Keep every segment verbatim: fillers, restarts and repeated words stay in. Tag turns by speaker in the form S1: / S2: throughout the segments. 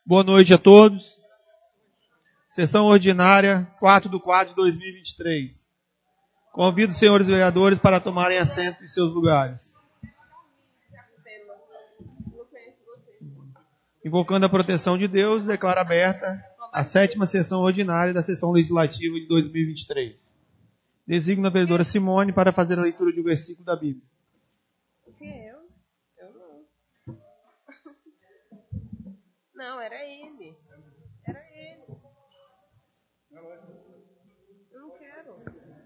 S1: Boa noite a todos. Sessão ordinária, quatro de quatro de dois mil e vinte e três. Convido os senhores vereadores para tomarem assento em seus lugares. Invocando a proteção de Deus, declaro aberta a sétima sessão ordinária da sessão legislativa de dois mil e vinte e três. Designo a vereadora Simone para fazer a leitura de um versículo da Bíblia.
S2: O que? Eu? Eu não. Não, era ele. Era ele. Eu não quero.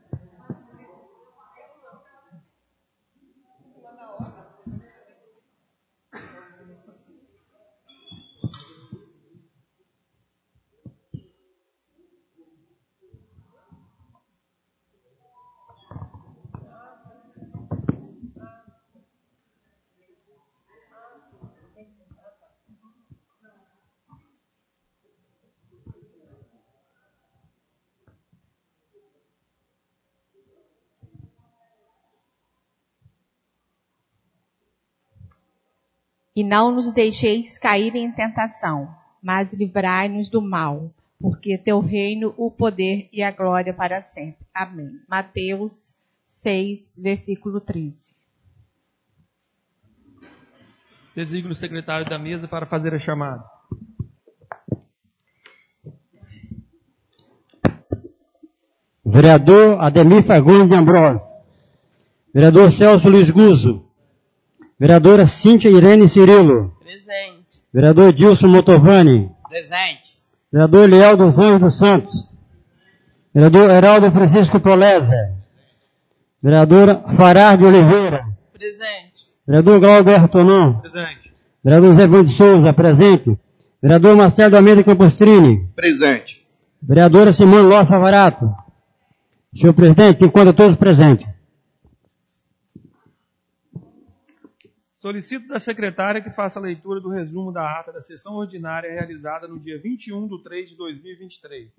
S2: Em cima da hora.
S3: E não nos deixeis cair em tentação, mas livrai-nos do mal, porque teu reino, o poder e a glória para sempre. Amém. Mateus seis, versículo treze.
S1: Designo o secretário da mesa para fazer a chamada.
S4: Vereador Ademir Fagundes de Ambrosio. Vereador Celso Luiz Guzzo. Vereadora Cíntia Irene Cirilo.
S2: Presente.
S4: Vereador Dilson Motovani.
S2: Presente.
S4: Vereador Leal dos Anjos dos Santos. Vereador Heraldo Francisco Toleza. Vereadora Fará de Oliveira.
S2: Presente.
S4: Vereador Glauber Tonon.
S1: Presente.
S4: Vereador Zé Vande Souza, presente. Vereador Marcelo Almeida Campostrini.
S5: Presente.
S4: Vereadora Simone Lossa Varato. Senhor presidente, enquanto todos presentes.
S1: Solicito da secretária que faça a leitura do resumo da ata da sessão ordinária realizada no dia vinte e um de três de dois mil e vinte e três.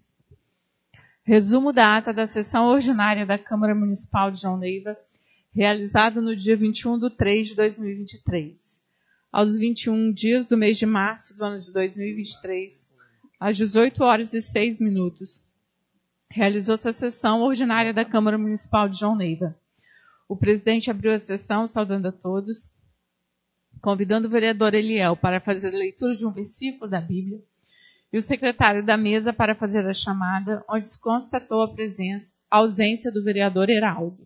S6: Resumo da ata da sessão ordinária da Câmara Municipal de João Neiva, realizada no dia vinte e um de três de dois mil e vinte e três. Aos vinte e um dias do mês de março do ano de dois mil e vinte e três, às dezoito horas e seis minutos, realizou-se a sessão ordinária da Câmara Municipal de João Neiva. O presidente abriu a sessão saudando a todos, convidando o vereador Eliel para fazer a leitura de um versículo da Bíblia e o secretário da mesa para fazer a chamada, onde se constatou a presença, a ausência do vereador Heraldo.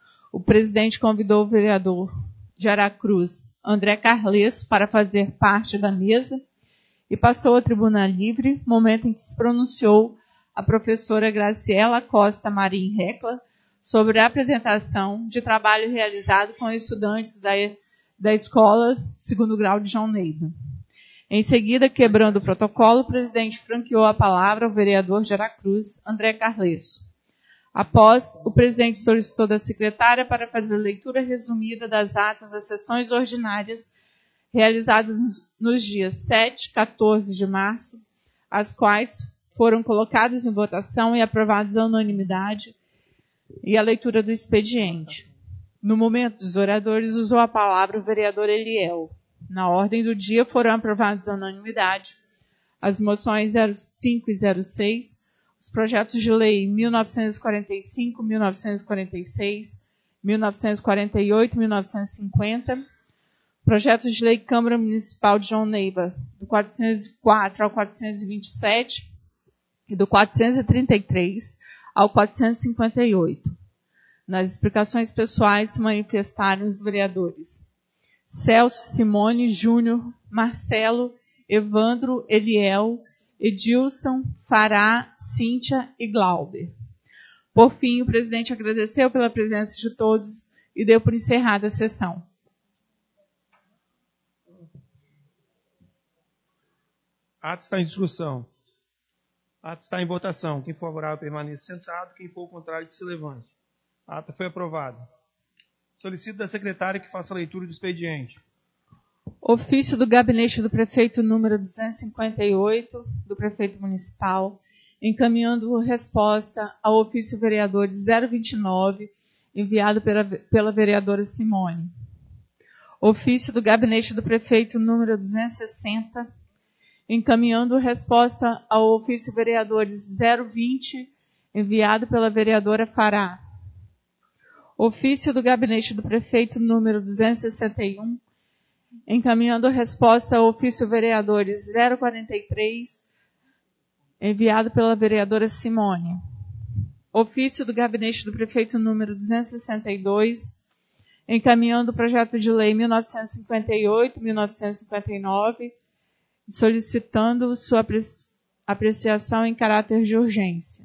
S6: O presidente convidou o vereador de Aracruz, André Carlesso, para fazer parte da mesa e passou a tribuna livre, momento em que se pronunciou a professora Graciela Costa Marim Recla sobre a apresentação de trabalho realizado com estudantes da da Escola Segundo Grau de João Neiva. Em seguida, quebrando o protocolo, o presidente franqueou a palavra ao vereador de Aracruz, André Carlesso. Após, o presidente solicitou da secretária para fazer a leitura resumida das atas das sessões ordinárias realizadas nos dias sete e quatorze de março, as quais foram colocadas em votação e aprovadas à unanimidade, e a leitura do expediente. No momento dos oradores, usou a palavra o vereador Eliel. Na ordem do dia foram aprovados à unanimidade as moções zero cinco e zero seis, os projetos de lei mil novecentos e quarenta e cinco, mil novecentos e quarenta e seis, mil novecentos e quarenta e oito, mil novecentos e cinquenta, projetos de lei Câmara Municipal de João Neiva, do quatrocentos e quatro ao quatrocentos e vinte e sete e do quatrocentos e trinta e três ao quatrocentos e cinquenta e oito. Nas explicações pessoais se manifestaram os vereadores Celso, Simone, Júnior, Marcelo, Evandro, Eliel, Edilson, Fará, Cíntia e Glauber. Por fim, o presidente agradeceu pela presença de todos e deu por encerrada a sessão.
S1: Ato está em discussão. Ato está em votação. Quem for favorável permaneça sentado, quem for contrário que se levante. A ata foi aprovada. Solicito da secretária que faça a leitura do expediente.
S6: Ofício do gabinete do prefeito número duzentos e cinquenta e oito, do prefeito municipal, encaminhando resposta ao ofício vereador zero vinte e nove, enviado pela, pela vereadora Simone. Ofício do gabinete do prefeito número duzentos e sessenta, encaminhando resposta ao ofício vereadores zero vinte, enviado pela vereadora Fará. Ofício do gabinete do prefeito número duzentos e sessenta e um, encaminhando resposta ao ofício vereadores zero quarenta e três, enviado pela vereadora Simone. Ofício do gabinete do prefeito número duzentos e sessenta e dois, encaminhando o projeto de lei mil novecentos e cinquenta e oito, mil novecentos e cinquenta e nove, solicitando sua apreciação em caráter de urgência.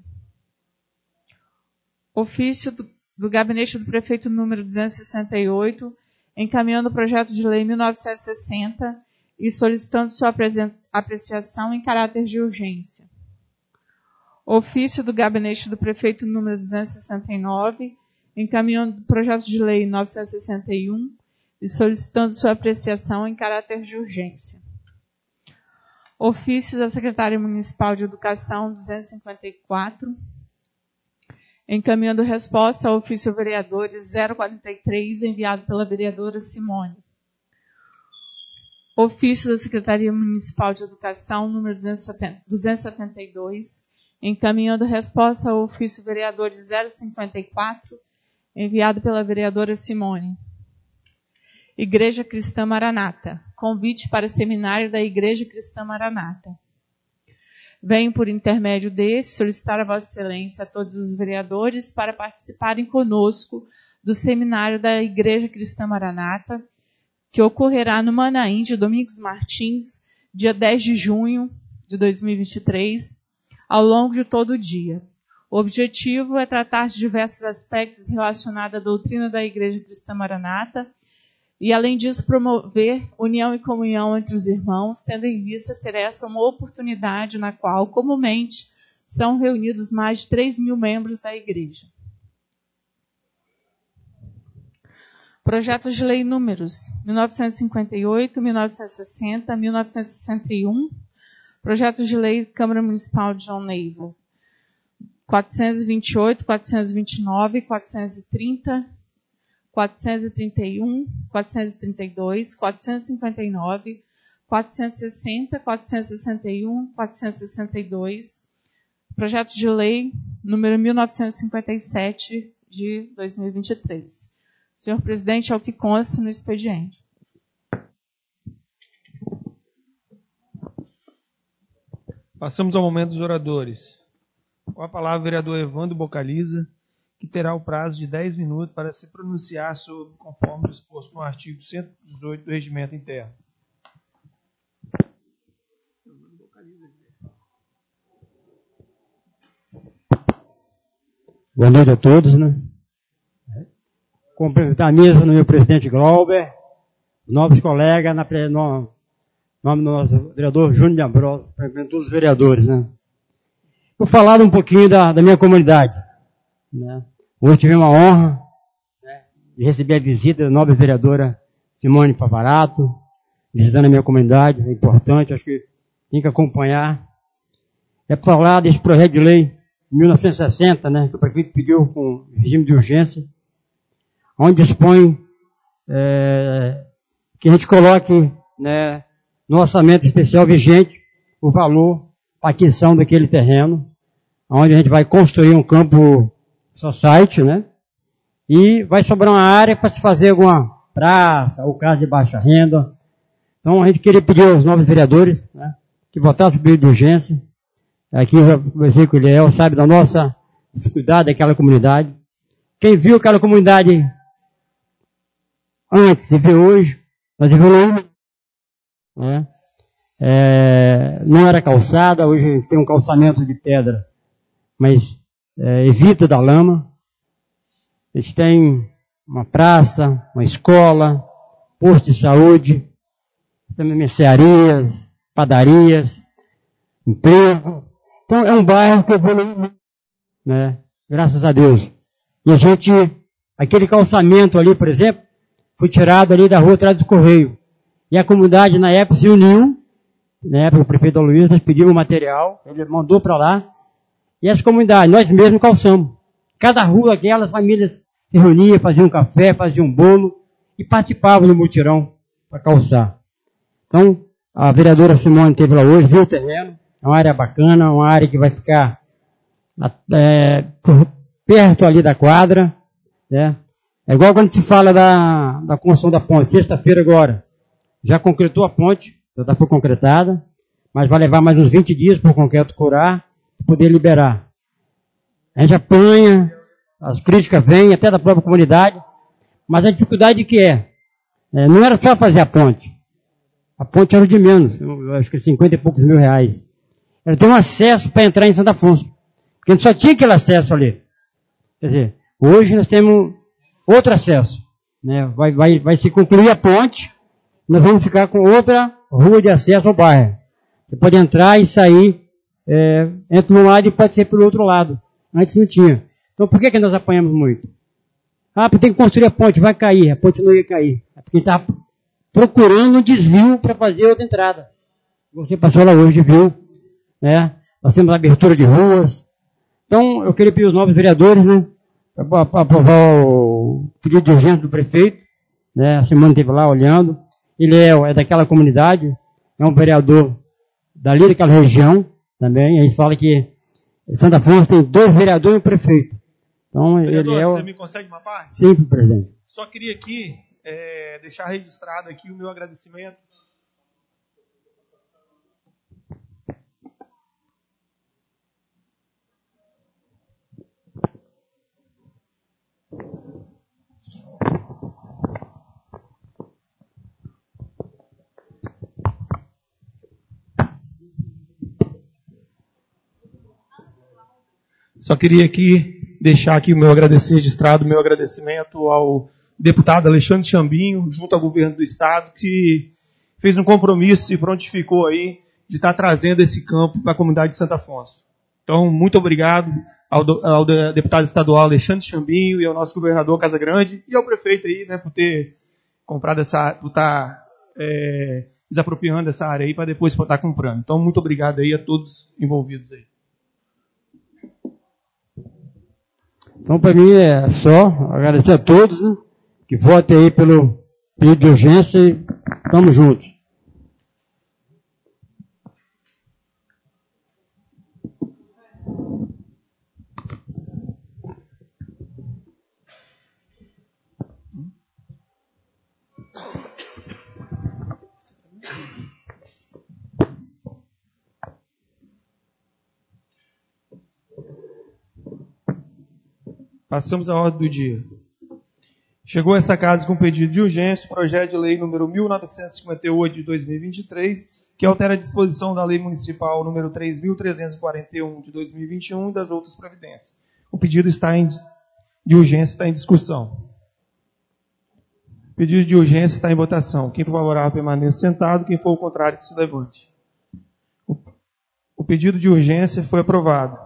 S6: Ofício do, do gabinete do prefeito número duzentos e sessenta e oito, encaminhando o projeto de lei mil novecentos e sessenta e solicitando sua apreciação em caráter de urgência. Ofício do gabinete do prefeito número duzentos e sessenta e nove, encaminhando o projeto de lei novecentos e sessenta e um e solicitando sua apreciação em caráter de urgência. Ofício da Secretaria Municipal de Educação duzentos e cinquenta e quatro, encaminhando resposta ao ofício vereadores zero quarenta e três, enviado pela vereadora Simone. Ofício da Secretaria Municipal de Educação, número duzentos e setenta e dois, encaminhando resposta ao ofício vereadores zero cinquenta e quatro, enviado pela vereadora Simone. Igreja Cristã Maranata. Convite para seminário da Igreja Cristã Maranata. Venho, por intermédio desse, solicitar a Vossa Excelência a todos os vereadores para participarem conosco do seminário da Igreja Cristã Maranata, que ocorrerá no Manaim de Domingos Martins, dia dez de junho de dois mil e vinte e três, ao longo de todo o dia. O objetivo é tratar de diversos aspectos relacionados à doutrina da Igreja Cristã Maranata e, além disso, promover união e comunhão entre os irmãos, tendo em vista ser essa uma oportunidade na qual, comumente, são reunidos mais de três mil membros da Igreja. Projetos de lei números mil novecentos e cinquenta e oito, mil novecentos e sessenta, mil novecentos e sessenta e um, projetos de lei Câmara Municipal de João Neiva, quatrocentos e vinte e oito, quatrocentos e vinte e nove, quatrocentos e trinta, quatrocentos e trinta e um, quatrocentos e trinta e dois, quatrocentos e cinquenta e nove, quatrocentos e sessenta, quatrocentos e sessenta e um, quatrocentos e sessenta e dois, projeto de lei número mil novecentos e cinquenta e sete de dois mil e vinte e três. Senhor presidente, é o que consta no expediente.
S1: Passamos ao momento dos oradores. Com a palavra, o vereador Evandro Bocaliza, que terá o prazo de dez minutos para se pronunciar sobre, conforme disposto no artigo cento e dezoito do Regimento Interno.
S4: Boa noite a todos, né? Cumprimentar a mesa no meu presidente Glauber, novos colegas, na, no nome do nosso vereador Júnior de Ambrosio, cumprimentar todos os vereadores, né? Vou falar um pouquinho da, da minha comunidade, né? Hoje tive uma honra, né, de receber a visita da nobre vereadora Simone Favarato, visitando a minha comunidade, é importante, acho que tem que acompanhar. É para falar desse projeto de lei mil novecentos e sessenta, né, que o prefeito pediu com regime de urgência, onde dispõe é, que a gente coloque, né, no orçamento especial vigente o valor para aquisição daquele terreno, onde a gente vai construir um campo society, né, e vai sobrar uma área para se fazer alguma praça ou casa de baixa renda. Então a gente queria pedir aos novos vereadores, né, que votassem o pedido de urgência. Aqui eu já conversei com o Eliel, sabe da nossa dificuldade daquela comunidade. Quem viu aquela comunidade antes e vê hoje, nós evoluímos, né? É, não era calçada, hoje a gente tem um calçamento de pedra, mas é, evita da lama. A gente tem uma praça, uma escola, posto de saúde, também mercearias, padarias, emprego. Então é um bairro que evoluiu, né? Graças a Deus. E a gente, aquele calçamento ali, por exemplo, foi tirado ali da rua atrás do Correio. E a comunidade, na época, se uniu. Na época, o prefeito Aloysio, nós pedimos o material, ele mandou para lá. E as comunidades, nós mesmos calçamos. Cada rua, aquelas famílias se reuniam, faziam um café, faziam um bolo e participavam do mutirão para calçar. Então, A vereadora Simone esteve lá hoje, viu o terreno. É uma área bacana, uma área que vai ficar é, por perto ali da quadra. Né? É igual quando se fala da, da construção da ponte. Sexta-feira agora, já concretou a ponte, já foi concretada, mas vai levar mais uns vinte dias para o concreto curar, para poder liberar. A gente apanha, as críticas vêm até da própria comunidade, mas a dificuldade que é, é não era só fazer a ponte. A ponte era o de menos, eu acho que cinquenta e poucos mil reais. Era ter um acesso para entrar em Santo Afonso. Porque a gente só tinha aquele acesso ali. Quer dizer, hoje nós temos outro acesso. Né? Vai, vai, vai se concluir a ponte, nós vamos ficar com outra rua de acesso ao bairro. Você pode entrar e sair, é, entra num lado e pode ser pelo outro lado. Antes não tinha. Então por que, que nós apanhamos muito? Ah, porque tem que construir a ponte, vai cair. A ponte não ia cair. É porque estava procurando um desvio para fazer outra entrada. Você passou lá hoje, viu? Né? Nós temos abertura de ruas. Então, eu queria pedir os novos vereadores, né? Para aprovar o pedido de urgência do prefeito. Né? A semana esteve lá olhando. Ele é, é daquela comunidade, é um vereador dali daquela região também. A gente fala que Santo Afonso tem dois vereadores e um prefeito. Então,
S1: vereador,
S4: ele é o...
S1: você me consegue uma parte?
S4: Sim, presidente.
S1: Só queria aqui é, deixar registrado aqui o meu agradecimento. Só queria aqui deixar aqui o meu agradecer registrado, o meu agradecimento ao deputado Alexandre Chambinho, junto ao governo do estado, que fez um compromisso e prontificou aí de estar trazendo esse campo para a comunidade de Santo Afonso. Então, muito obrigado ao, do, ao deputado estadual Alexandre Chambinho e ao nosso governador Casagrande e ao prefeito aí, né, por ter comprado essa, por estar é, desapropriando essa área aí para depois estar comprando. Então, muito obrigado aí a todos envolvidos aí.
S4: Então, para mim, é só agradecer a todos, né, que votem aí pelo pedido de urgência e estamos juntos.
S1: Passamos à ordem do dia. Chegou a esta casa com pedido de urgência o projeto de lei número mil novecentos e cinquenta e oito de dois mil e vinte e três, que altera a disposição da lei municipal número três mil trezentos e quarenta e um de dois mil e vinte e um e das outras providências. O pedido está em, de urgência está em discussão. O pedido de urgência está em votação. Quem for favorável permaneça sentado, quem for o contrário que se levante. O, o pedido de urgência foi aprovado.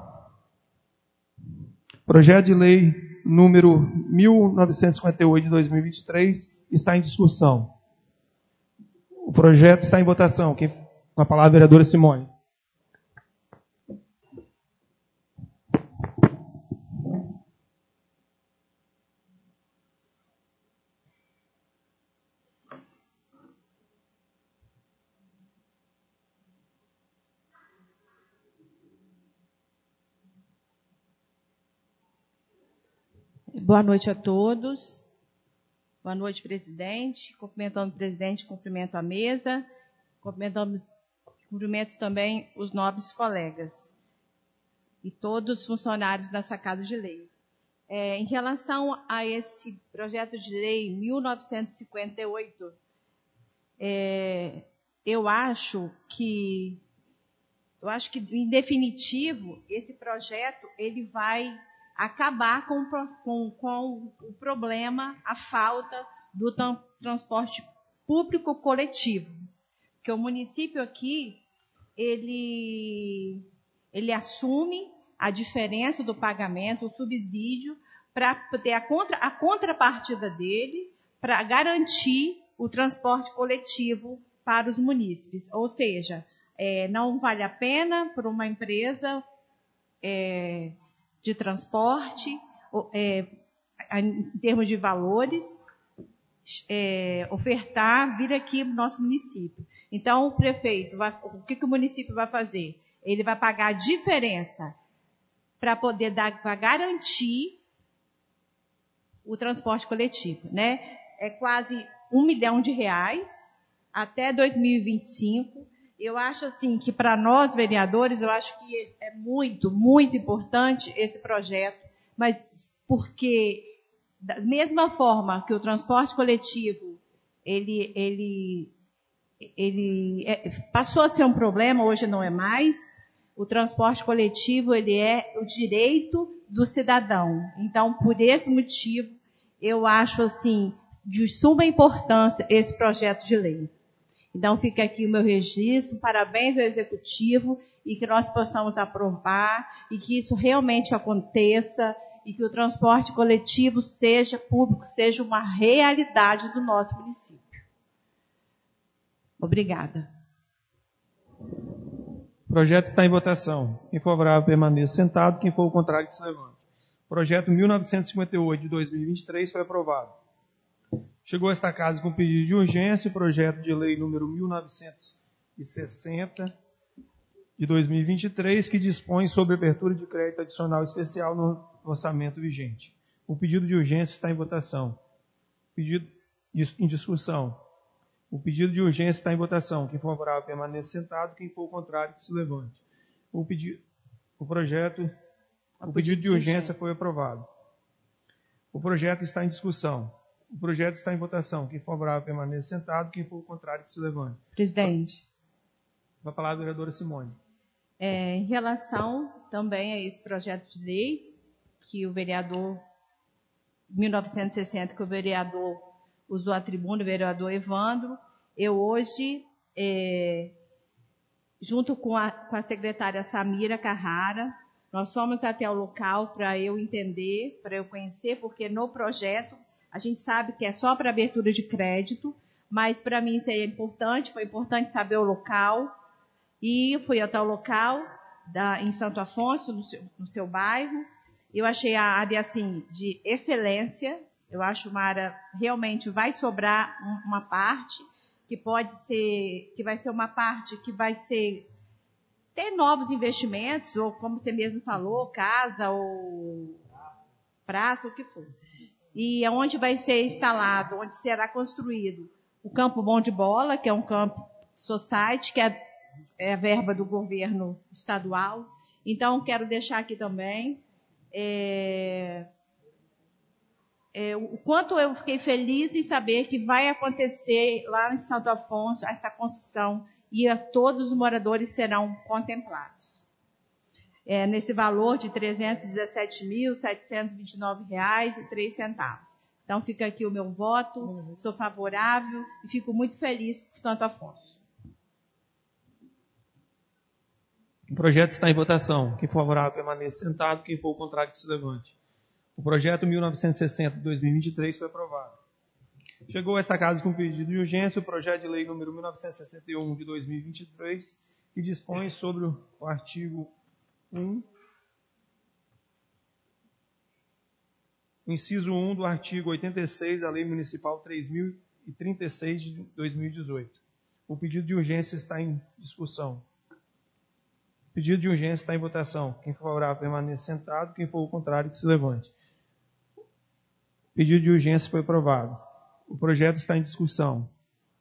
S1: Projeto de lei número mil novecentos e cinquenta e oito de dois mil e vinte e três está em discussão. O projeto está em votação. Quem, com a palavra, a vereadora Simone.
S3: Boa noite a todos. Boa noite, presidente. Cumprimentando o presidente, cumprimento a mesa. Cumprimentamos, cumprimento também os nobres colegas e todos os funcionários dessa Casa de Lei. É, em relação a esse projeto de lei mil novecentos e cinquenta e oito, é, eu acho que, eu acho que, em definitivo, esse projeto ele vai acabar com, com, com o problema, a falta do transporte público coletivo. Porque o município aqui, ele, ele assume a diferença do pagamento, o subsídio, para ter a, contra, a contrapartida dele, para garantir o transporte coletivo para os munícipes. Ou seja, é, não vale a pena para uma empresa é, de transporte, é, em termos de valores, é, ofertar vir aqui no nosso município. Então, o prefeito, vai, o que, que o município vai fazer? Ele vai pagar a diferença para poder dar, para garantir o transporte coletivo, né? É quase um milhão de reais até dois mil e vinte e cinco. Eu acho assim que para nós vereadores, eu acho que é muito, muito importante esse projeto, mas porque da mesma forma que o transporte coletivo ele, ele, ele é, passou a ser um problema, hoje não é mais. O transporte coletivo ele é o direito do cidadão. Então, por esse motivo, eu acho assim de suma importância esse projeto de lei. Então, fica aqui o meu registro, parabéns ao Executivo, e que nós possamos aprovar, e que isso realmente aconteça, e que o transporte coletivo seja público, seja uma realidade do nosso município. Obrigada.
S1: O projeto está em votação. Quem for favorável permaneça sentado, quem for o contrário que se levante. O projeto mil novecentos e cinquenta e oito de dois mil e vinte e três foi aprovado. Chegou a esta casa com pedido de urgência o projeto de lei número mil novecentos e sessenta de dois mil e vinte e três, que dispõe sobre abertura de crédito adicional especial no orçamento vigente. O pedido de urgência está em votação. Pedido em discussão. O pedido de urgência está em votação. Quem for favorável permaneça sentado, quem for o contrário que se levante. O pedido, o projeto, o pedido de urgência foi aprovado. O projeto está em discussão. O projeto está em votação. Quem for favorável permaneça sentado, quem for o contrário que se levante.
S3: Presidente.
S1: Vai falar a vereadora Simone.
S3: É, em relação também a esse projeto de lei, que o vereador, mil novecentos e sessenta, que o vereador usou a tribuna, o vereador Evandro, eu hoje, é, junto com a, com a secretária Samira Carrara, nós fomos até o local para eu entender, para eu conhecer, porque no projeto a gente sabe que é só para abertura de crédito, mas para mim isso aí é importante, foi importante saber o local. E fui até o local, da, em Santo Afonso, no seu, no seu bairro. Eu achei a área assim, de excelência. Eu acho uma área, realmente vai sobrar um, uma parte, que pode ser, que vai ser uma parte que vai ser, ter novos investimentos, ou como você mesmo falou, casa, ou praça, o que for. E é onde vai ser instalado, onde será construído o Campo Bom de Bola, que é um campo society, que é é a verba do governo estadual. Então, quero deixar aqui também é, é, o quanto eu fiquei feliz em saber que vai acontecer lá em Santo Afonso essa construção e a, todos os moradores serão contemplados. É, nesse valor de trezentos e dezessete mil, setecentos e vinte e nove reais e três centavos. Então, fica aqui o meu voto, sou favorável e fico muito feliz por Santo Afonso.
S1: O projeto está em votação. Quem for favorável permaneça sentado, quem for o contrário que se levante. O projeto mil novecentos e sessenta de dois mil e vinte e três foi aprovado. Chegou a esta casa com pedido de urgência o projeto de lei número mil novecentos e sessenta e um de dois mil e vinte e três, que dispõe sobre o artigo um, o inciso um do artigo oitenta e seis da Lei Municipal três mil e trinta e seis de dois mil e dezoito. O pedido de urgência está em discussão. O pedido de urgência está em votação. Quem for favorável permaneça sentado, quem for o contrário que se levante. O pedido de urgência foi aprovado. O projeto está em discussão.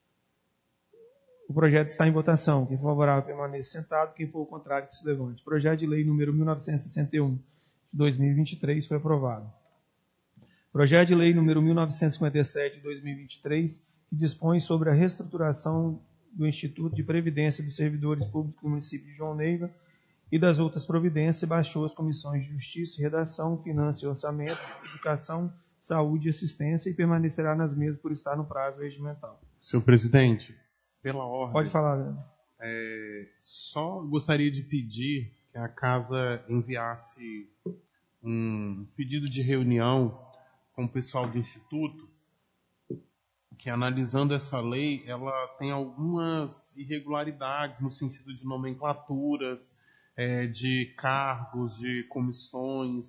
S1: O projeto está em votação. Quem for favorável permaneça sentado, quem for o contrário que se levante. O projeto de lei número mil novecentos e sessenta e um de dois mil e vinte e três foi aprovado. O projeto de lei número mil novecentos e cinquenta e sete de dois mil e vinte e três, que dispõe sobre a reestruturação do Instituto de Previdência dos Servidores Públicos do município de João Neiva e das outras providências, baixou as comissões de Justiça, Redação, Finanças e Orçamento, Educação, Saúde e Assistência e permanecerá nas mesmas por estar no prazo regimental.
S5: Senhor presidente, pela ordem...
S1: Pode falar, né?
S5: É, só gostaria de pedir que a casa enviasse um pedido de reunião com o pessoal do Instituto, que analisando essa lei, ela tem algumas irregularidades no sentido de nomenclaturas, é, de cargos, de comissões,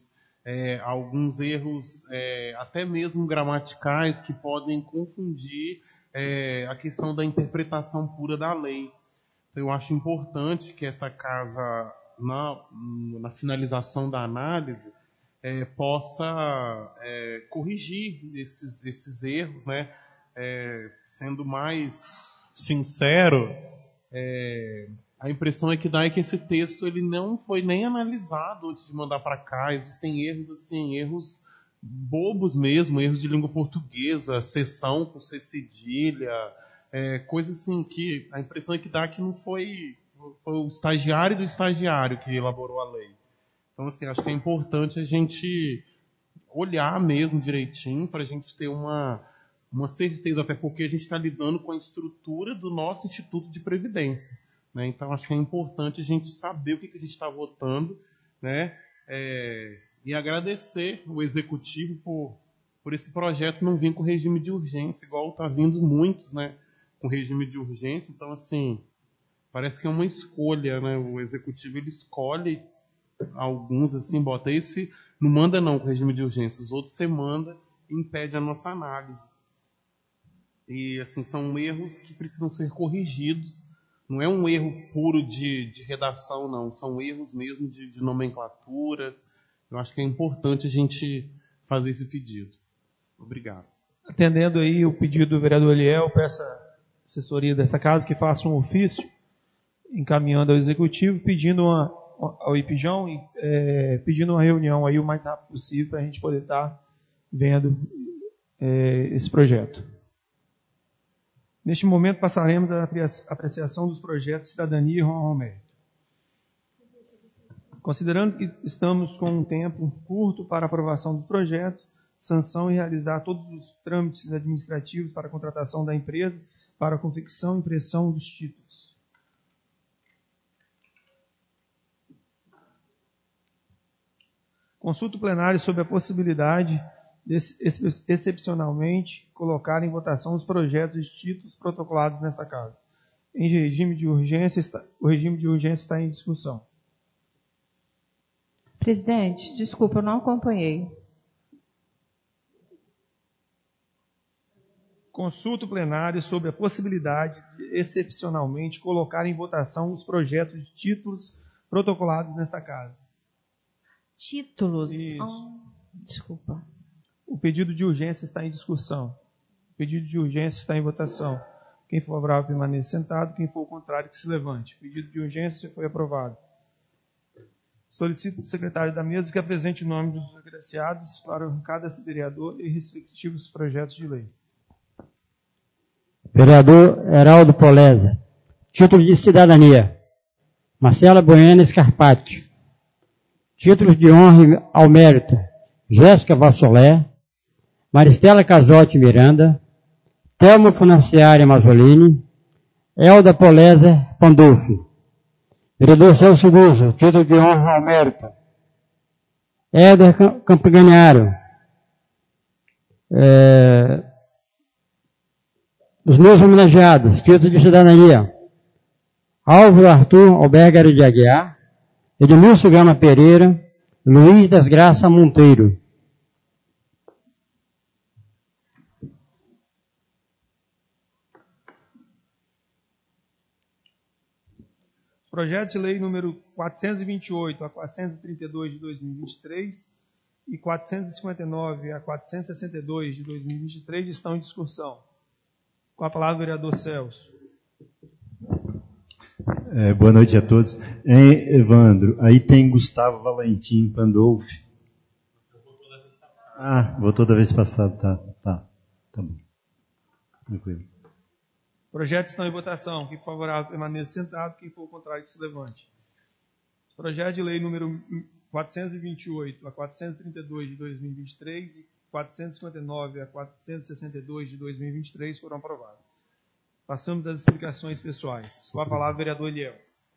S5: é, alguns erros é, até mesmo gramaticais que podem confundir é, a questão da interpretação pura da lei. Então, eu acho importante que esta casa, na, na finalização da análise, é, possa é, corrigir esses, esses erros, né? É, sendo mais sincero, é, a impressão é que dá é que esse texto ele não foi nem analisado antes de mandar para cá. Existem erros assim, erros bobos mesmo, erros de língua portuguesa, cessão com C cedilha, é, coisas assim que a impressão é que dá que não foi, foi o estagiário do estagiário que elaborou a lei. Então, assim, acho que é importante a gente olhar mesmo direitinho para a gente ter uma, uma certeza, até porque a gente está lidando com a estrutura do nosso Instituto de Previdência, né? Então, acho que é importante a gente saber o que, que a gente está votando, né? É, e agradecer o Executivo por, por esse projeto não vir com regime de urgência, igual está vindo muitos, né? Com regime de urgência. Então, assim, parece que é uma escolha, né? O Executivo ele escolhe alguns, assim, bota esse, não manda não com regime de urgência, os outros você manda e impede a nossa análise. E, assim, são erros que precisam ser corrigidos. Não é um erro puro de, de redação, não. São erros mesmo de, de nomenclaturas. Eu acho que é importante a gente fazer esse pedido. Obrigado.
S1: Atendendo aí o pedido do vereador Eliel, peço à assessoria dessa casa que faça um ofício encaminhando ao Executivo, pedindo uma, ao IPJão, é, pedindo uma reunião aí o mais rápido possível para a gente poder estar vendo é, esse projeto. Neste momento passaremos à apreciação dos projetos Cidadania e Honra ao Mérito. Considerando que estamos com um tempo curto para aprovação do projeto, sanção e realizar todos os trâmites administrativos para a contratação da empresa para a confecção e impressão dos títulos. Consulta o plenário sobre a possibilidade de, excepcionalmente, colocar em votação os projetos e títulos protocolados nesta casa. Em regime de urgência, está, o regime de urgência está em discussão.
S3: Presidente, desculpa, eu não acompanhei.
S1: Consulta o plenário sobre a possibilidade de, excepcionalmente, colocar em votação os projetos de títulos protocolados nesta casa.
S3: Títulos?
S1: Isso.
S3: Oh, desculpa.
S1: O pedido de urgência está em discussão. O pedido de urgência está em votação. Quem for favorável permaneça sentado, quem for contrário que se levante. O pedido de urgência foi aprovado. Solicito do secretário da mesa que apresente o nome dos agraciados para cada vereador e respectivos projetos de lei.
S4: Vereador Heraldo Poleza. Título de cidadania. Marcela Bueno Scarpati. Títulos de honra ao mérito. Jéssica Vassolé. Maristela Casotti Miranda. Telmo Financiária Mazzolini. Elda Poleza Pandolfi. Vereador Celso Guzzo, título de honra ao mérito. Éder Campiganiaro. É, os meus homenageados, título de cidadania. Álvaro Arthur Albergari de Aguiar. Edmilson Gama Pereira. Luiz das Graças Monteiro.
S1: Projetos de lei número quatrocentos e vinte e oito a quatrocentos e trinta e dois de dois mil e vinte e três e quatrocentos e cinquenta e nove a quatrocentos e sessenta e dois de dois mil e vinte e três estão em discussão. Com a palavra o vereador Celso.
S7: É, boa noite a todos. Hein, Evandro, aí tem Gustavo Valentim Pandolfi. Ah, votou da vez passada, tá, tá, tá bom. Tranquilo.
S1: Projetos estão em votação. Quem for favorável permaneça sentado. Quem for contrário que se levante. Projeto de lei número quatrocentos e vinte e oito a quatrocentos e trinta e dois de dois mil e vinte e três e quatrocentos e cinquenta e nove a quatrocentos e sessenta e dois de dois mil e vinte e três foram aprovados. Passamos às explicações pessoais. Com a palavra, vereador Eliel.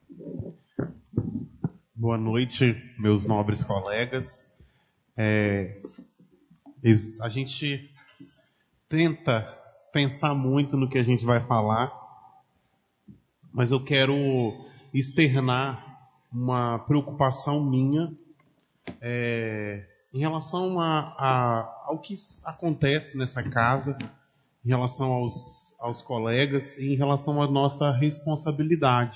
S5: Boa noite, meus nobres colegas. É, a gente tenta pensar muito no que a gente vai falar, mas eu quero externar uma preocupação minha é, em relação a, a, ao que acontece nessa casa, em relação aos, aos colegas e em relação à nossa responsabilidade.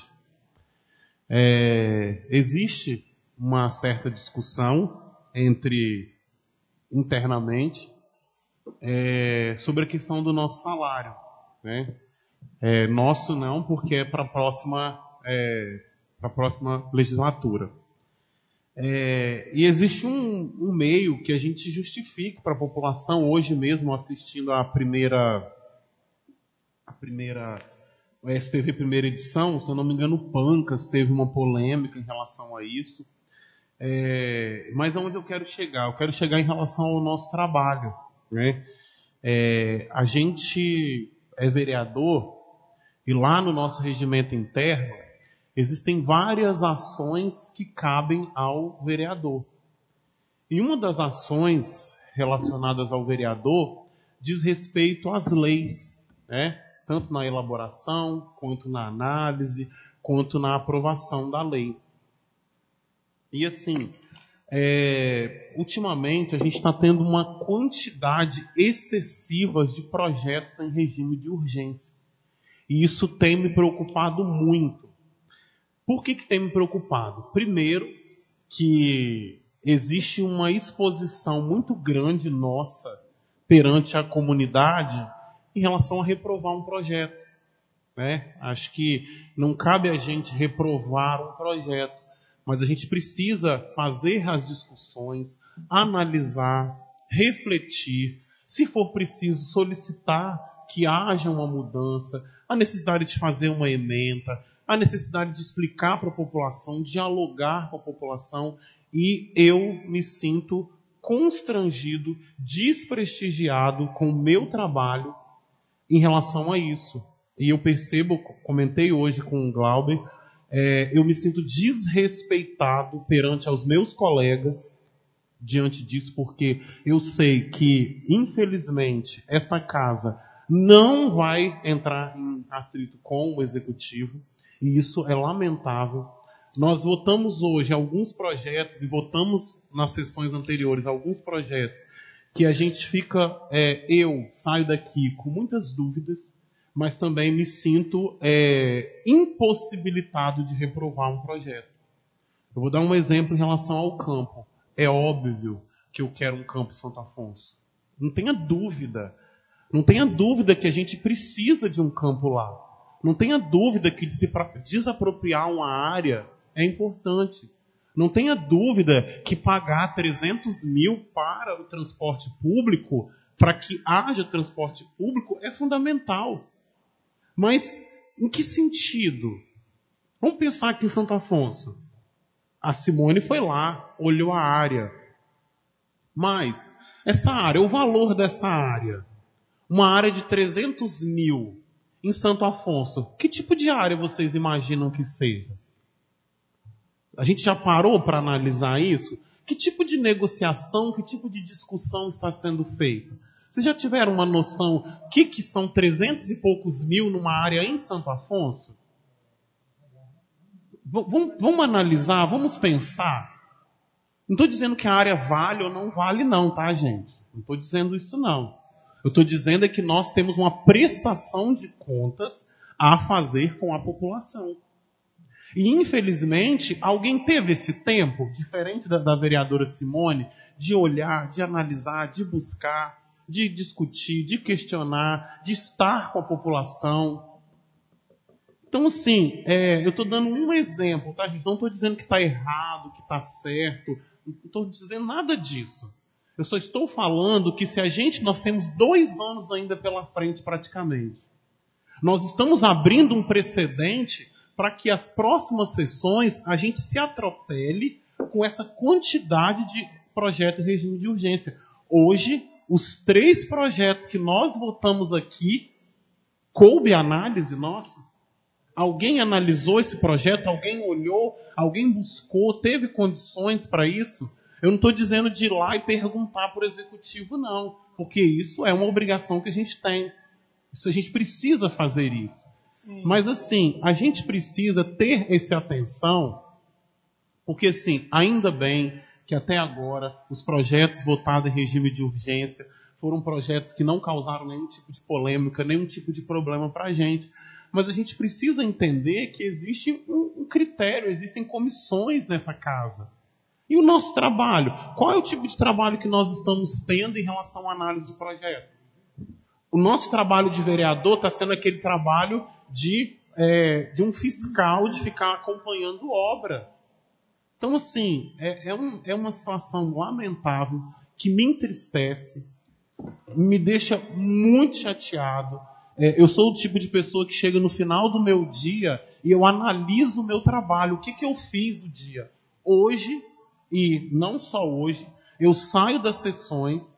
S5: É, existe uma certa discussão entre internamente é, sobre a questão do nosso salário, né? É, nosso não, porque é para a próxima, é, para a próxima legislatura. É, e existe um, um meio que a gente justifique para a população, hoje mesmo assistindo a primeira, a primeira, o S T V primeira edição, se eu não me engano, o Pancas teve uma polêmica em relação a isso. É, mas aonde eu quero chegar? Eu quero chegar em relação ao nosso trabalho, né? É, a gente é vereador e lá no nosso regimento interno existem várias ações que cabem ao vereador. E uma das ações relacionadas ao vereador diz respeito às leis, né? Tanto na elaboração, quanto na análise, quanto na aprovação da lei. E assim, é, ultimamente a gente está tendo uma quantidade excessiva de projetos em regime de urgência. E isso tem me preocupado muito. Por que que tem me preocupado? Primeiro, que existe uma exposição muito grande nossa perante a comunidade em relação a reprovar um projeto, né? Acho que não cabe a gente reprovar um projeto, mas a gente precisa fazer as discussões, analisar, refletir, se for preciso solicitar que haja uma mudança, a necessidade de fazer uma emenda, a necessidade de explicar para a população, dialogar com a população, e eu me sinto constrangido, desprestigiado com o meu trabalho em relação a isso. E eu percebo, comentei hoje com o Glauber, é, eu me sinto desrespeitado perante aos meus colegas diante disso, porque eu sei que, infelizmente, esta casa não vai entrar em atrito com o executivo, e isso é lamentável. Nós votamos hoje alguns projetos, e votamos nas sessões anteriores alguns projetos, que a gente fica, é, eu saio daqui com muitas dúvidas, mas também me sinto é, impossibilitado de reprovar um projeto. Eu vou dar um exemplo em relação ao campo. É óbvio que eu quero um campo em Santo Afonso. Não tenha dúvida. Não tenha dúvida que a gente precisa de um campo lá. Não tenha dúvida que desapropriar uma área é importante. Não tenha dúvida que pagar trezentos mil para o transporte público, para que haja transporte público, é fundamental. Mas em que sentido? Vamos pensar aqui em Santo Afonso. A Simone foi lá, olhou a área. Mas essa área, o valor dessa área, uma área de trezentos mil em Santo Afonso, que tipo de área vocês imaginam que seja? A gente já parou para analisar isso? Que tipo de negociação, que tipo de discussão está sendo feita? Vocês já tiveram uma noção o que, que são trezentos e poucos mil numa área em Santo Afonso? Vamos, vamos analisar, vamos pensar. Não estou dizendo que a área vale ou não vale não, tá, gente? Não estou dizendo isso não. Eu estou dizendo é que nós temos uma prestação de contas a fazer com a população. E, infelizmente, alguém teve esse tempo, diferente da, da vereadora Simone, de olhar, de analisar, de buscar, de discutir, de questionar, de estar com a população. Então, assim, é, eu estou dando um exemplo, tá, gente? Não estou dizendo que está errado, que está certo. Não estou dizendo nada disso. Eu só estou falando que se a gente, nós temos dois anos ainda pela frente praticamente. Nós estamos abrindo um precedente para que as próximas sessões a gente se atropele com essa quantidade de projetos em regime de urgência. Hoje, os três projetos que nós votamos aqui, coube análise nossa? Alguém analisou esse projeto? Alguém olhou? Alguém buscou? Teve condições para isso? Eu não estou dizendo de ir lá e perguntar para o executivo, não. Porque isso é uma obrigação que a gente tem. Isso, a gente precisa fazer isso. Sim. Mas assim, a gente precisa ter essa atenção, porque assim, ainda bem que até agora os projetos votados em regime de urgência foram projetos que não causaram nenhum tipo de polêmica, nenhum tipo de problema para a gente. Mas a gente precisa entender que existe um, um critério, existem comissões nessa casa. E o nosso trabalho? Qual é o tipo de trabalho que nós estamos tendo em relação à análise do projeto? O nosso trabalho de vereador está sendo aquele trabalho de, é, de um fiscal, de ficar acompanhando obra. Então, assim, é, é, um, é uma situação lamentável, que me entristece, me deixa muito chateado. É, eu sou o tipo de pessoa que chega no final do meu dia e eu analiso o meu trabalho. O que, que eu fiz no dia? Hoje, e não só hoje, eu saio das sessões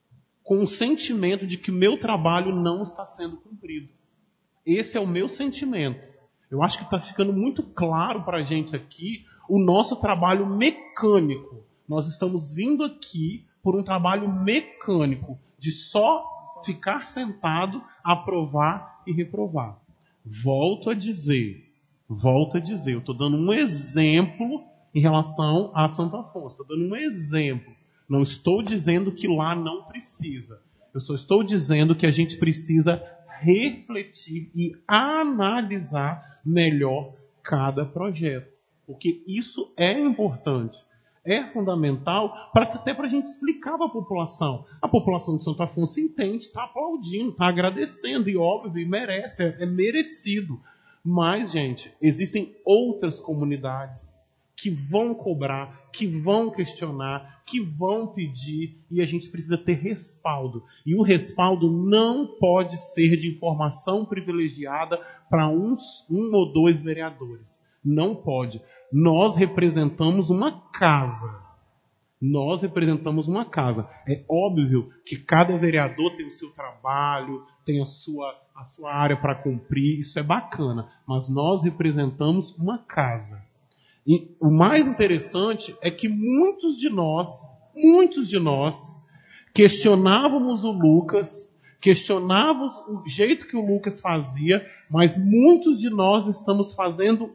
S5: com o sentimento de que meu trabalho não está sendo cumprido. Esse é o meu sentimento. Eu acho que está ficando muito claro para a gente aqui o nosso trabalho mecânico. Nós estamos vindo aqui por um trabalho mecânico, de só ficar sentado, aprovar e reprovar. Volto a dizer, volto a dizer, eu estou dando um exemplo em relação a Santo Afonso. Estou dando um exemplo. Não estou dizendo que lá não precisa. Eu só estou dizendo que a gente precisa refletir e analisar melhor cada projeto. Porque isso é importante. É fundamental para até para a gente explicar para a população. A população de Santo Afonso entende, está aplaudindo, está agradecendo, e óbvio, e merece, é, é merecido. Mas, gente, existem outras comunidades que vão cobrar, que vão questionar, que vão pedir, e a gente precisa ter respaldo. E o respaldo não pode ser de informação privilegiada para uns, um ou dois vereadores. Não pode. Nós representamos uma casa. Nós representamos uma casa. É óbvio que cada vereador tem o seu trabalho, tem a sua, a sua área para cumprir, isso é bacana. Mas nós representamos uma casa. E o mais interessante é que muitos de nós, muitos de nós, questionávamos o Lucas, questionávamos o jeito que o Lucas fazia, mas muitos de nós estamos fazendo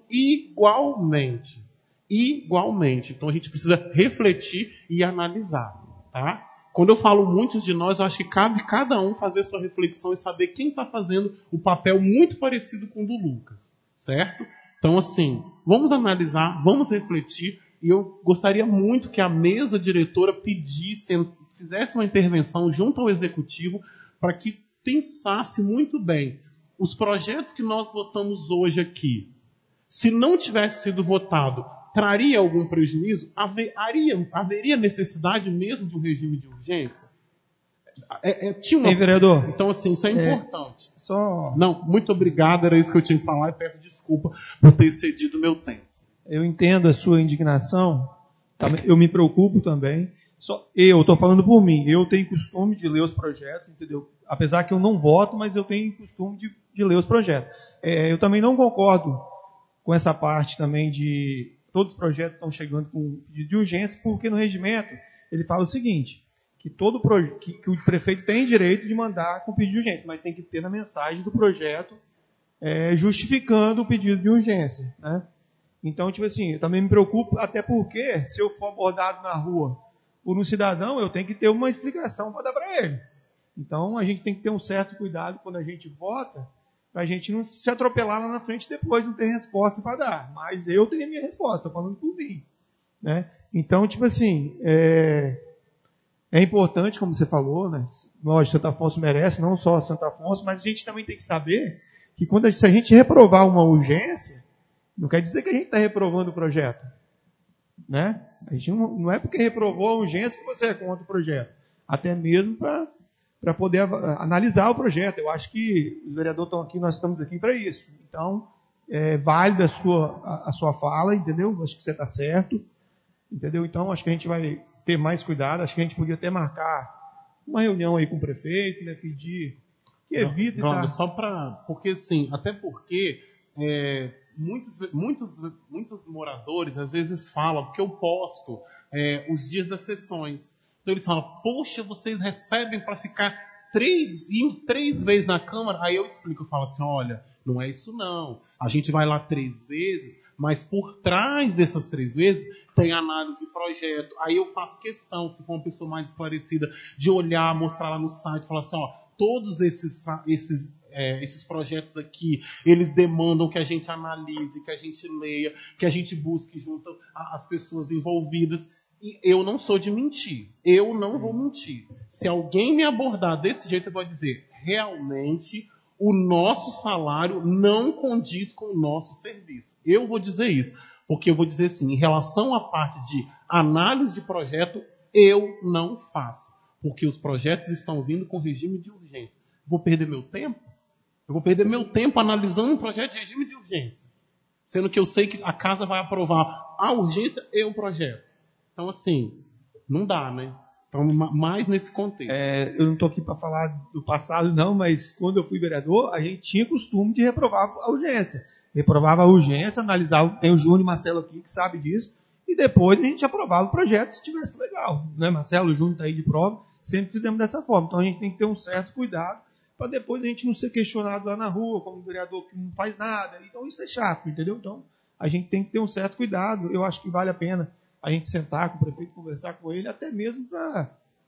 S5: igualmente. Igualmente. Então a gente precisa refletir e analisar. Tá? Quando eu falo muitos de nós, eu acho que cabe cada um fazer sua reflexão e saber quem está fazendo o papel muito parecido com o do Lucas. Certo? Então, assim, vamos analisar, vamos refletir, e eu gostaria muito que a mesa diretora pedisse, fizesse uma intervenção junto ao executivo para que pensasse muito bem os projetos que nós votamos hoje aqui. Se não tivesse sido votado, traria algum prejuízo? Haveria, haveria necessidade mesmo de um regime de urgência? É, é, tinha uma...
S1: Ei, vereador.
S5: Então, assim, isso é, é importante.
S1: Só...
S5: Não, muito obrigado, era isso que eu tinha que falar, e peço desculpa por ter cedido o meu tempo.
S1: Eu entendo a sua indignação, eu me preocupo também. Só eu estou falando por mim, eu tenho costume de ler os projetos, entendeu? Apesar que eu não voto, mas eu tenho costume de, de ler os projetos. É, eu também não concordo com essa parte também de todos os projetos estão chegando com pedido de urgência, porque no regimento ele fala o seguinte, que todo proje- que, que o prefeito tem direito de mandar com pedido de urgência, mas tem que ter na mensagem do projeto é, justificando o pedido de urgência, né? Então, tipo assim, eu também me preocupo, até porque se eu for abordado na rua por um cidadão, eu tenho que ter uma explicação para dar para ele. Então, a gente tem que ter um certo cuidado quando a gente vota, para a gente não se atropelar lá na frente depois, não ter resposta para dar. Mas eu tenho a minha resposta, estou falando por mim, né? Então, tipo assim, é, é importante, como você falou, né? Nós, Santo Afonso merece, não só Santo Afonso, mas a gente também tem que saber que quando a, se a gente reprovar uma urgência, não quer dizer que a gente está reprovando o projeto, né? A gente não, não é porque reprovou a urgência que você é contra o projeto. Até mesmo para para poder analisar o projeto. Eu acho que os vereadores estão aqui, nós estamos aqui para isso. Então, é válida a sua, a, a sua fala, entendeu? Acho que você está certo, entendeu? Então, acho que a gente vai ter mais cuidado. Acho que a gente podia até marcar uma reunião aí com o prefeito, né? Pedir que evite...
S5: Não,
S1: tá...
S5: só para... Porque, assim, até porque... É, Muitos, muitos, muitos moradores às vezes falam, porque eu posto é, os dias das sessões. Então eles falam, poxa, vocês recebem para ficar três, indo três vezes na Câmara, aí eu explico, eu falo assim, olha, não é isso não. A gente vai lá três vezes, mas por trás dessas três vezes tem análise de projeto. Aí eu faço questão, se for uma pessoa mais esclarecida, de olhar, mostrar lá no site, falar assim, ó, todos esses, esses, é, esses projetos aqui, eles demandam que a gente analise, que a gente leia, que a gente busque junto às pessoas envolvidas. E eu não sou de mentir. Eu não vou mentir. Se alguém me abordar desse jeito, eu vou dizer, realmente, o nosso salário não condiz com o nosso serviço. Eu vou dizer isso. Porque eu vou dizer assim, em relação à parte de análise de projeto, eu não faço. Porque os projetos estão vindo com regime de urgência. Vou perder meu tempo? Eu vou perder meu tempo analisando um projeto de regime de urgência. Sendo que eu sei que a casa vai aprovar a urgência e o projeto. Então, assim, não dá, né? Então, mais nesse contexto.
S1: É, eu não estou aqui para falar do passado, não, mas quando eu fui vereador, a gente tinha costume de reprovar a urgência. Reprovava a urgência, analisava, tem o Júnior e o Marcelo aqui que sabe disso, e depois a gente aprovava o projeto se estivesse legal. Né? Marcelo, o Júnior está aí de prova, sempre fizemos dessa forma. Então, a gente tem que ter um certo cuidado para depois a gente não ser questionado lá na rua, como um vereador que não faz nada. Então, isso é chato, entendeu? Então, a gente tem que ter um certo cuidado. Eu acho que vale a pena a gente sentar com o prefeito, conversar com ele, até mesmo para,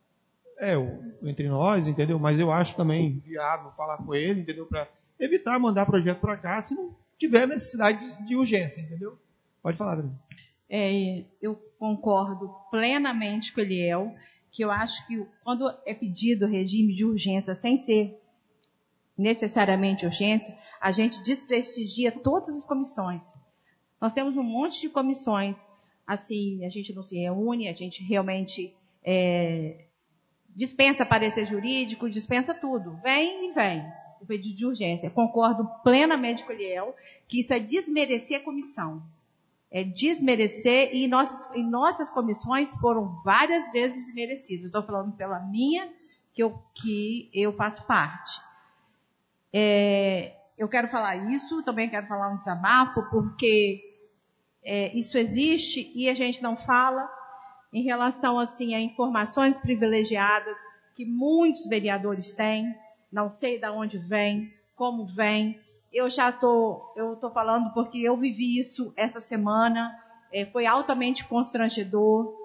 S1: é, entre nós, entendeu? Mas eu acho também viável falar com ele, entendeu? Para evitar mandar projeto para cá, se não tiver necessidade de urgência, entendeu? Pode falar, Adriana.
S3: É, eu concordo plenamente com o Eliel, que eu acho que quando é pedido regime de urgência, sem ser necessariamente urgência, a gente desprestigia todas as comissões. Nós temos um monte de comissões. Assim, a gente não se reúne, a gente realmente é, dispensa parecer jurídico, dispensa tudo. Vem e vem o pedido de urgência. Concordo plenamente com o Eliel que isso é desmerecer a comissão. É desmerecer, e nossas, e nossas comissões foram várias vezes desmerecidas. Estou falando pela minha, que eu, que eu faço parte. É, eu quero falar isso, também quero falar um desabafo, porque... É, isso existe e a gente não fala em relação assim, a informações privilegiadas que muitos vereadores têm, não sei de onde vem, como vem. Eu já estou eu tô falando porque eu vivi isso essa semana, é, foi altamente constrangedor,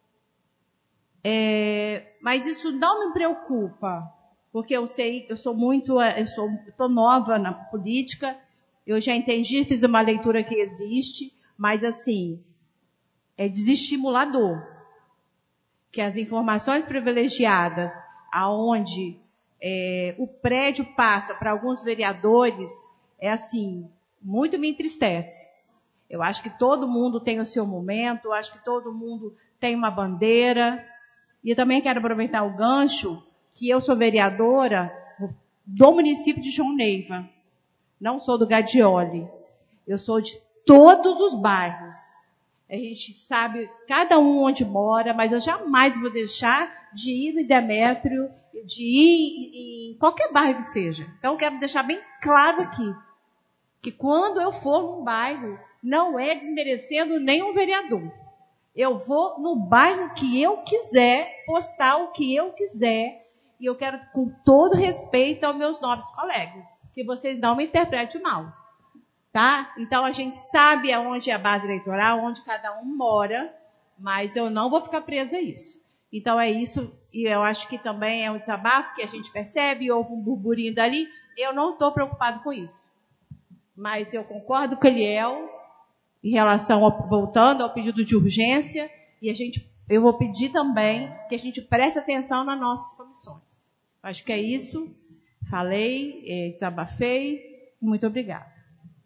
S3: é, mas isso não me preocupa, porque eu sei, eu sou muito, eu sou, estou nova na política, eu já entendi, fiz uma leitura que existe. Mas, assim, é desestimulador que as informações privilegiadas, aonde é, o prédio passa para alguns vereadores, é assim, muito me entristece. Eu acho que todo mundo tem o seu momento, eu acho que todo mundo tem uma bandeira. E eu também quero aproveitar o gancho que eu sou vereadora do município de João Neiva. Não sou do Gadioli. Eu sou de todos os bairros. A gente sabe cada um onde mora, mas eu jamais vou deixar de ir no Demétrio, de ir em qualquer bairro que seja. Então, eu quero deixar bem claro aqui, que quando eu for num bairro, não é desmerecendo nenhum vereador. Eu vou no bairro que eu quiser, postar o que eu quiser, e eu quero, com todo respeito aos meus nobres colegas, que vocês não me interpretem mal. Tá? Então, a gente sabe aonde é a base eleitoral, onde cada um mora, mas eu não vou ficar presa a isso. Então, é isso, e eu acho que também é um desabafo que a gente percebe, houve um burburinho dali, eu não estou preocupado com isso. Mas eu concordo com o Eliel, em relação, ao, voltando ao pedido de urgência, e a gente, eu vou pedir também que a gente preste atenção nas nossas comissões. Acho que é isso, falei, eh, desabafei, muito obrigada.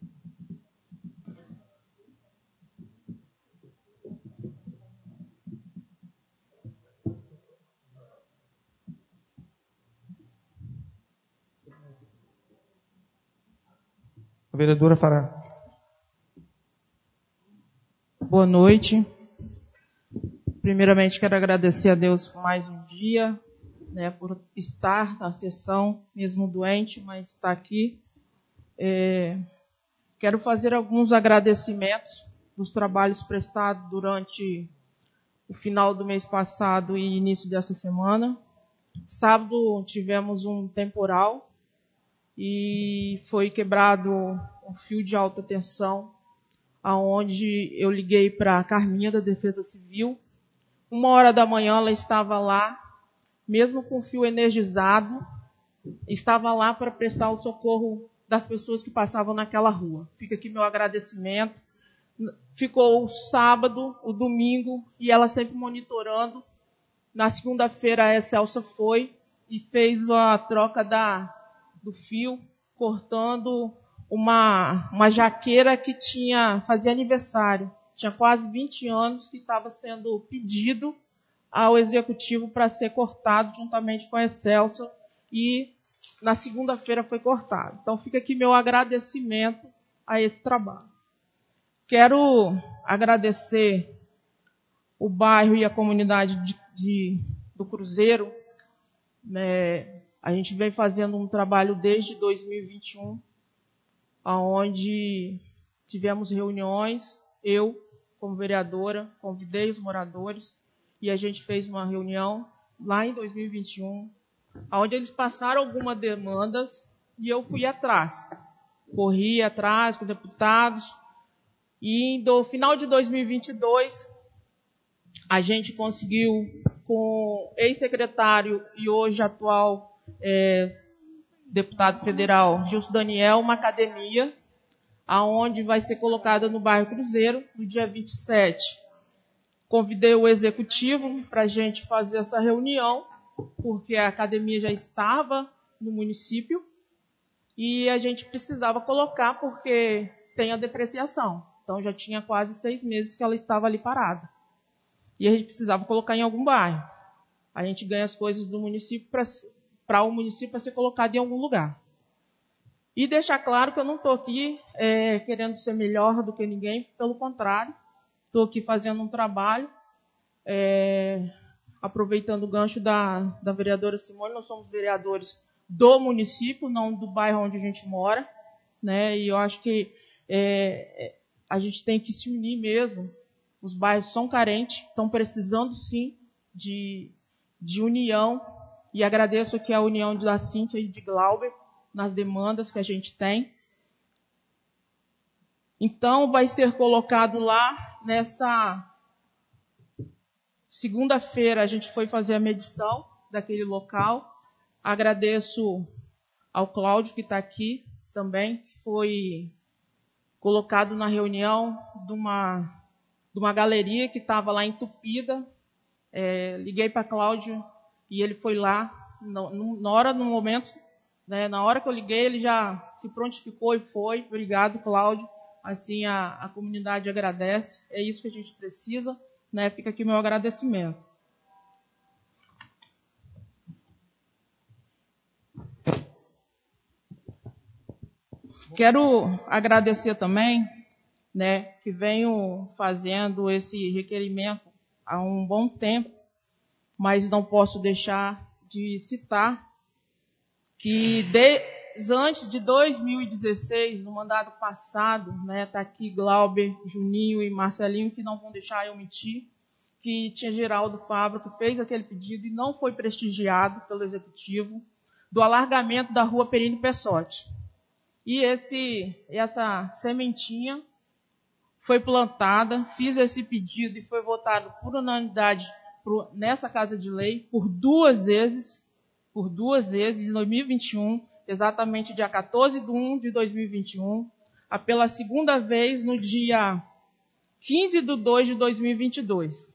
S1: A vereadora Fará.
S8: Boa noite. Primeiramente, quero agradecer a Deus por mais um dia, né, por estar na sessão, mesmo doente, mas está aqui. É, quero fazer alguns agradecimentos dos trabalhos prestados durante o final do mês passado e início dessa semana. Sábado tivemos um temporal e foi quebrado um fio de alta tensão, aonde eu liguei para a Carminha da Defesa Civil. Uma hora da manhã ela estava lá, mesmo com o fio energizado, estava lá para prestar o socorro das pessoas que passavam naquela rua. Fica aqui meu agradecimento. Ficou o sábado, o domingo, e ela sempre monitorando. Na segunda-feira a Excelsa foi e fez a troca da, do fio, cortando uma, uma jaqueira que tinha, fazia aniversário. Tinha quase vinte anos, que estava sendo pedido ao executivo para ser cortado juntamente com a Excelsa, e na segunda-feira foi cortado. Então fica aqui meu agradecimento a esse trabalho. Quero agradecer o bairro e a comunidade de, de, do Cruzeiro. Né? A gente vem fazendo um trabalho desde dois mil e vinte e um, onde tivemos reuniões, eu, como vereadora, convidei os moradores e a gente fez uma reunião lá em dois mil e vinte e um, onde eles passaram algumas demandas e eu fui atrás. Corri atrás com deputados e no final de dois mil e vinte e dois a gente conseguiu, com o ex-secretário e hoje atual é, deputado federal Gilson Daniel, uma academia aonde vai ser colocada no bairro Cruzeiro no dia vinte e sete. Convidei o executivo para a gente fazer essa reunião, porque a academia já estava no município e a gente precisava colocar porque tem a depreciação. Então já tinha quase seis meses que ela estava ali parada. E a gente precisava colocar em algum bairro. A gente ganha as coisas do município para o município para ser colocado em algum lugar. E deixar claro que eu não estou aqui é, querendo ser melhor do que ninguém, pelo contrário. Estou aqui fazendo um trabalho, é, aproveitando o gancho da, da vereadora Simone. Nós somos vereadores do município, não do bairro onde a gente mora. Né? E eu acho que é, a gente tem que se unir mesmo. Os bairros são carentes, estão precisando sim de, de união. E agradeço aqui a união da Cíntia e de Glauber nas demandas que a gente tem. Então, vai ser colocado lá nessa segunda-feira, a gente foi fazer a medição daquele local. Agradeço ao Cláudio, que está aqui também. Foi colocado na reunião de uma, de uma galeria que estava lá entupida. É, liguei para Cláudio e ele foi lá. No, na hora, no momento, né, na hora que eu liguei, ele já se prontificou e foi. Obrigado, Cláudio. Assim, a, a comunidade agradece. É isso que a gente precisa. Né? Fica aqui meu agradecimento. Quero agradecer também, né, que venho fazendo esse requerimento há um bom tempo, mas não posso deixar de citar que desde antes de dois mil e dezesseis, no mandato passado, né, tá aqui Glauber, Juninho e Marcelinho, que não vão deixar eu mentir, que tinha Geraldo Fabro, que fez aquele pedido e não foi prestigiado pelo Executivo, do alargamento da rua Perino Pessotti. E esse, essa sementinha foi plantada, fiz esse pedido e foi votado por unanimidade por, nessa Casa de Lei por duas vezes, por duas vezes, em dois mil e vinte e um, exatamente dia quatorze de um de dois mil e vinte e um, a pela segunda vez no dia quinze de dois de dois mil e vinte e dois.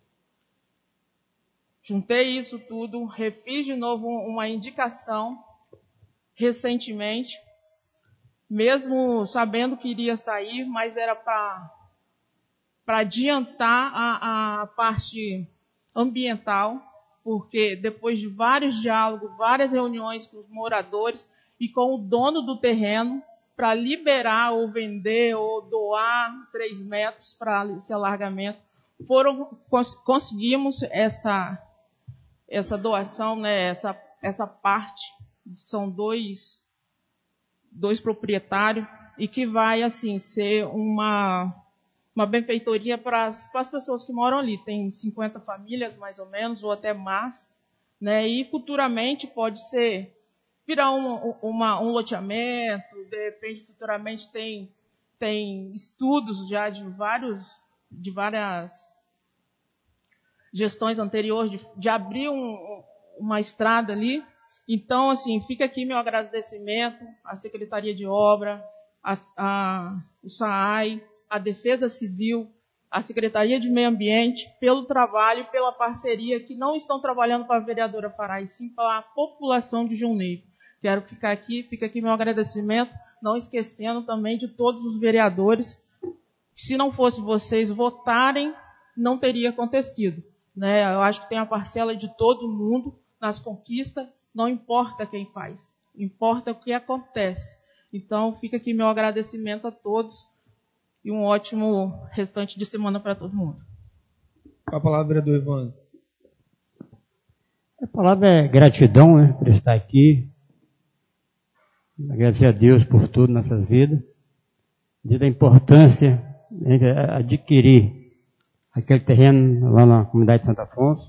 S8: Juntei isso tudo, refiz de novo uma indicação recentemente, mesmo sabendo que iria sair, mas era para para adiantar a, a parte ambiental, porque depois de vários diálogos, várias reuniões com os moradores e com o dono do terreno, para liberar ou vender ou doar três metros para esse alargamento, foram, cons, conseguimos essa, essa doação, né, essa, essa parte, são dois, dois proprietários, e que vai assim ser uma, uma benfeitoria para as, para as pessoas que moram ali. Tem cinquenta famílias, mais ou menos, ou até mais, né? E futuramente pode ser virar um, uma, um loteamento, de repente futuramente tem, tem estudos já de, vários, de várias gestões anteriores de, de abrir um, uma estrada ali. Então, assim, fica aqui meu agradecimento à Secretaria de Obra, a, a, o S A I, a Defesa Civil, a Secretaria de Meio Ambiente, pelo trabalho e pela parceria, que não estão trabalhando para a vereadora Fará, e sim para a população de João Neiva. Quero ficar aqui, fica aqui meu agradecimento, não esquecendo também de todos os vereadores. Se não fosse vocês votarem, não teria acontecido, né? Eu acho que tem a parcela de todo mundo nas conquistas, não importa quem faz, importa o que acontece. Então, fica aqui meu agradecimento a todos e um ótimo restante de semana para todo mundo.
S1: Com a palavra, vereador Evandro.
S4: A palavra é gratidão, né, por estar aqui. Agradecer a Deus por tudo nessas vidas. Dizer da importância de adquirir aquele terreno lá na comunidade de Santo Afonso.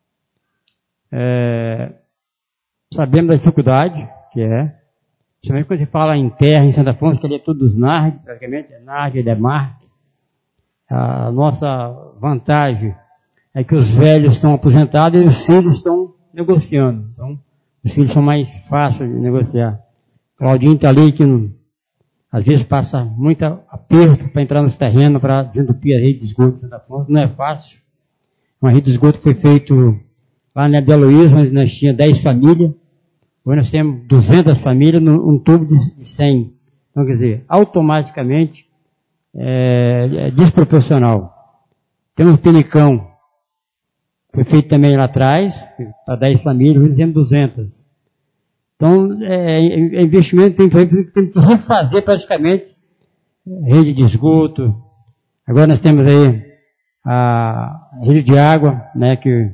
S4: É, sabemos da dificuldade que é. Principalmente quando se fala em terra em Santo Afonso, que ali é tudo dos N A R D, praticamente, é N A R D, é Demarque. A nossa vantagem é que os velhos estão aposentados e os filhos estão negociando. Então, os filhos são mais fáceis de negociar. Claudinho está ali que não, às vezes passa muito aperto para entrar nesse terreno, para desentupir a rede de esgoto de Santo Afonso. Não é fácil. Uma rede de esgoto que foi feita lá na Belo Luísa, onde nós tínhamos dez famílias. Hoje nós temos duzentas famílias num tubo de cem. Então, quer dizer, automaticamente é, é desproporcional. Temos o Penicão, foi feito também lá atrás, para dez famílias, hoje nós temos duzentas. Então, é, é investimento tem, tem que refazer praticamente rede de esgoto. Agora nós temos aí a rede de água, né, que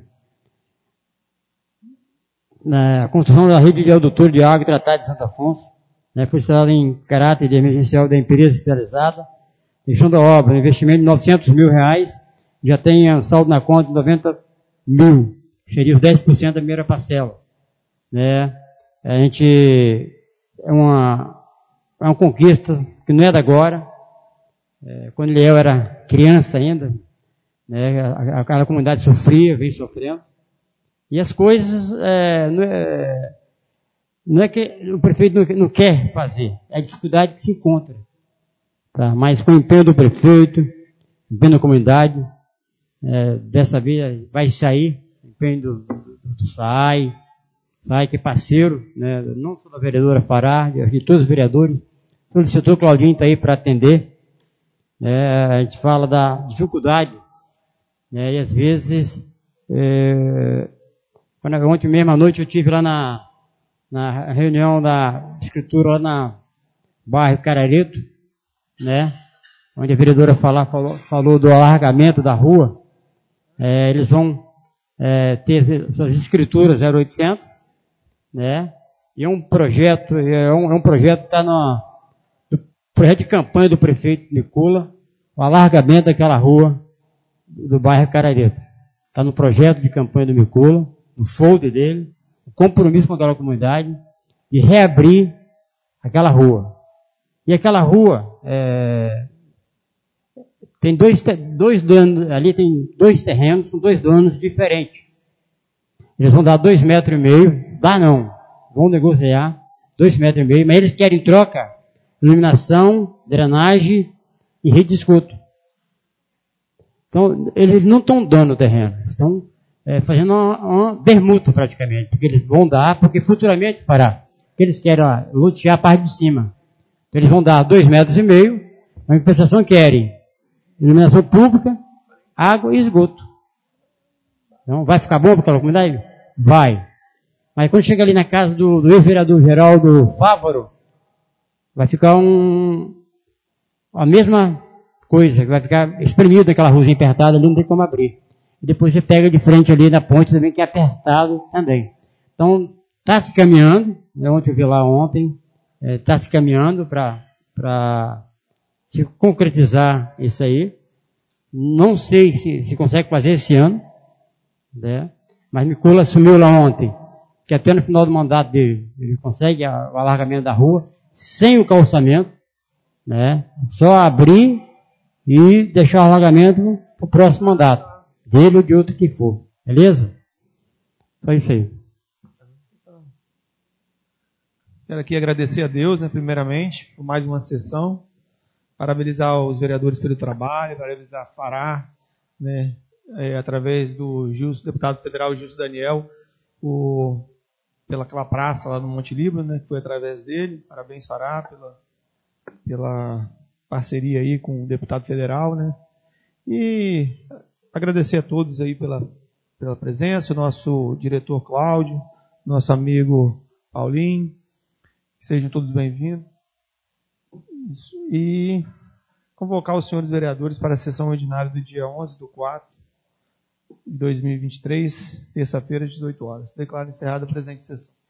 S4: a construção da rede de adutor de água tratada de Santo Afonso, né, foi instalada em caráter de emergencial da empresa especializada, deixando a obra, investimento de novecentos mil reais, já tem um saldo na conta de noventa mil, seria os dez por cento da primeira parcela. Né. A gente, é uma, é uma conquista que não é da agora, é, quando eu era criança ainda, né, aquela comunidade sofria, vem sofrendo. E as coisas, é, não, é, não é que o prefeito não, não quer fazer, é a dificuldade que se encontra. Tá? Mas com o empenho do prefeito, empenho da comunidade, é, dessa vez vai sair, empenho do, do, do S A I, S A I que é parceiro, né, não só da vereadora Fará, de todos os vereadores, todo o setor Claudinho está aí para atender. É, a gente fala da dificuldade, né, e às vezes... É, Quando, ontem mesmo à noite eu estive lá na, na reunião da escritura lá na bairro Carareto, né? Onde a vereadora falar, falou, falou do alargamento da rua. É, eles vão é, ter suas escrituras zero oitocentos, né? E é um projeto, é um, é um projeto que está no, no projeto de campanha do prefeito Nicola, o alargamento daquela rua do bairro Carareto. Está no projeto de campanha do Nicola, no folder dele, o compromisso com aquela comunidade de reabrir aquela rua. E aquela rua é, tem dois, dois donos, ali tem dois terrenos com dois donos diferentes. Eles vão dar dois metros e meio, dá não, vão negociar dois metros e meio, mas eles querem troca, iluminação, drenagem e rede de esgoto. Então, eles não estão dando o terreno, estão É, fazendo uma, uma permuta praticamente, porque eles vão dar, porque futuramente fará, porque eles querem ó, lotear a parte de cima. Então eles vão dar dois metros e meio, a compensação querem iluminação pública, água e esgoto. Então vai ficar bom para aquela comunidade? Vai. Mas quando chega ali na casa do, do ex-vereador Geraldo Fávaro, vai ficar um, a mesma coisa, vai ficar espremido aquela ruazinha apertada ali, não tem como abrir. E depois você pega de frente ali na ponte também, que é apertado também. Então, está se caminhando, né, ontem eu vi lá ontem, está é, se caminhando para se concretizar isso aí. Não sei se, se consegue fazer esse ano, né, Mas Micola assumiu lá ontem, que até no final do mandato dele, ele consegue o alargamento da rua, sem o calçamento, né? Só abrir e deixar o alargamento para o próximo mandato, dele ou de outro que for. Beleza? Só isso aí.
S1: Quero aqui agradecer a Deus, né, primeiramente, por mais uma sessão. Parabenizar os vereadores pelo trabalho, parabenizar a Fará, né, é, através do justo, deputado federal Justo Daniel, o, pela aquela praça lá no Monte Líbano, né, que foi através dele. Parabéns, Fará, pela, pela parceria aí com o deputado federal, né. E agradecer a todos aí pela, pela presença, o nosso diretor Cláudio, nosso amigo Paulinho, que sejam todos bem-vindos. Isso. E convocar os senhores vereadores para a sessão ordinária do dia onze de quatro de dois mil e vinte e três, terça-feira, às dezoito horas. Declaro encerrada a presente sessão.